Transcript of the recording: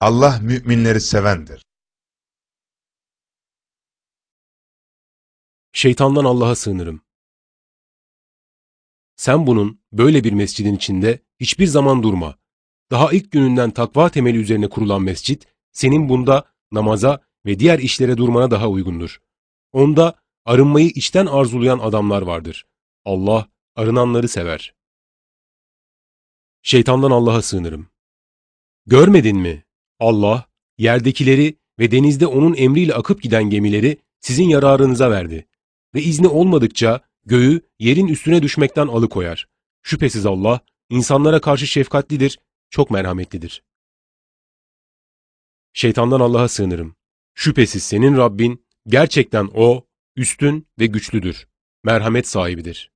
Allah müminleri sevendir. Şeytandan Allah'a sığınırım. Sen bunun böyle bir mescidin içinde hiçbir zaman durma. Daha ilk gününden takva temeli üzerine kurulan mescit, senin bunda namaza ve diğer işlere durmana daha uygundur. Onda arınmayı içten arzulayan adamlar vardır. Allah arınanları sever. Şeytandan Allah'a sığınırım. Görmedin mi? Allah, yerdekileri ve denizde onun emriyle akıp giden gemileri sizin yararınıza verdi. Ve izni olmadıkça göğü yerin üstüne düşmekten alıkoyar. Şüphesiz Allah, insanlara karşı şefkatlidir, çok merhametlidir. Şeytandan Allah'a sığınırım. Şüphesiz senin Rabbin, gerçekten O, üstün ve güçlüdür, merhamet sahibidir.